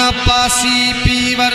न पासी पीवर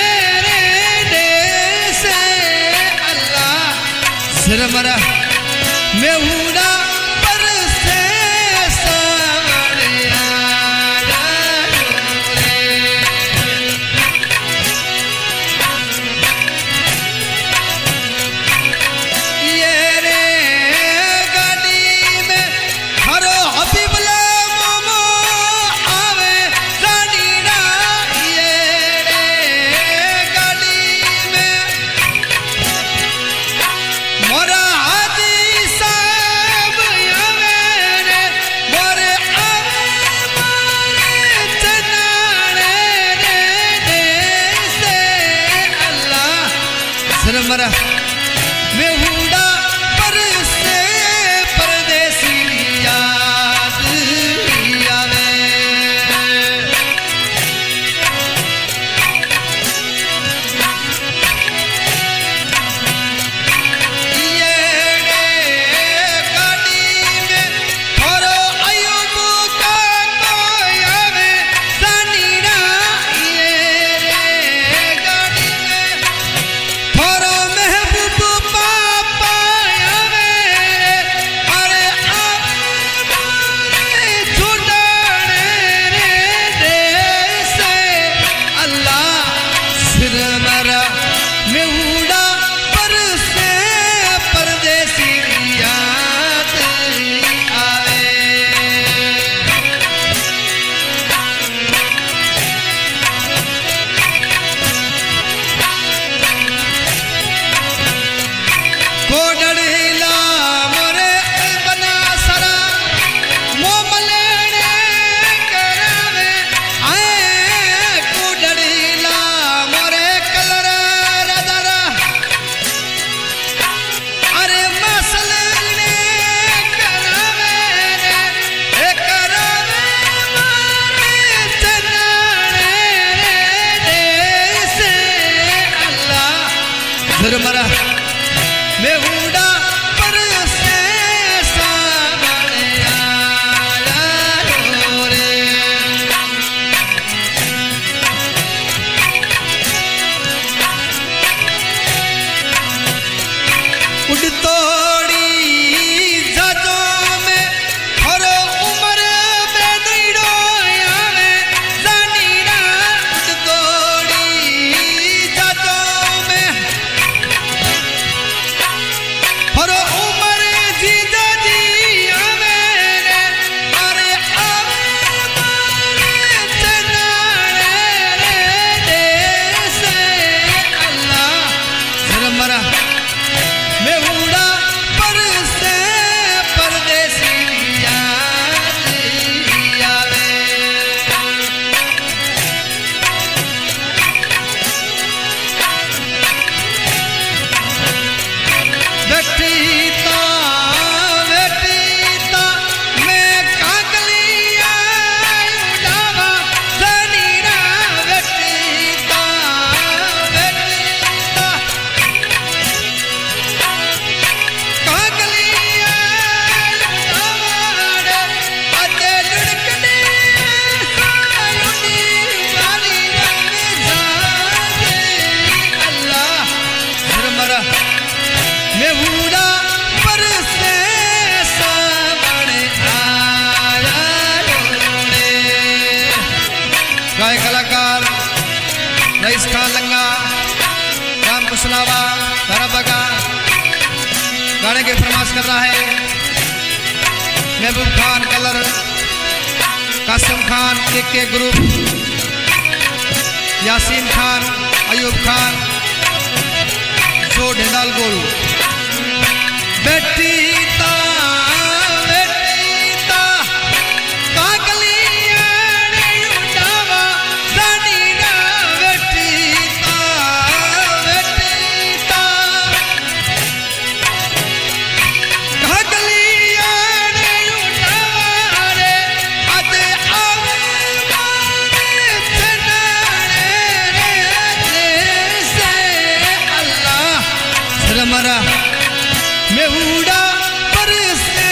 सिर मरा मेहुड़ा पर से सावड़िया ये रे गाड़ी में हरो हबीबला मोमो आवे गाड़ी ना ये रे गाड़ी में मोरा मरा मेहुड़ा पर से परदेसी याद आवे ये गाड़ी में थोरो अयूब का कोई आवे सानीरा ये गाड़ी में थोरो मेहुड़ा पर से परदेसी याद आवे कोडड़ीला मोरे बना सरा मोमलेने करावे आए कोडड़ीला मोरे कलर रदरा अरे मसलने करावे रे करावे मारे चनाने रे से अल्लाह धर्मरा मेहुड़ा पर से सावड़िया रे उड़तोड़ी जाजों में हरो उम्र में नीड़ो आवे जानीरा उड़तोड़ी जाजों में हरो उम्र जीजा जी आवे रे अरे आवे मारे चनाने रे से अल्लाह धर्मरा मेहुड़ा पर से परदेसी याद आवे बेटीता मैं कागलिया उड़ावा जनीरा बेटीता कागलिया उड़ावा अते लुड़कने सायुनी वाली रंग जाजे अल्लाह धर्मरा मेहुड़ा पर से सावड़िया रे गाय कलाकार रईस खान लंगा राम कुशलावा धरबगा गाने की फरमाइश कर रहा है महबूब खान कलर कासिम खान के ग्रुप यासीन खान अयूब खान जो ढेंडाल गोल बेटीता कागलिया उड़ावा जानीरा बेटीता कागलिया उड़ावा रे अते आवे मारे चनाने रे से अल्लाह धर्मरा मेहुड़ा पर से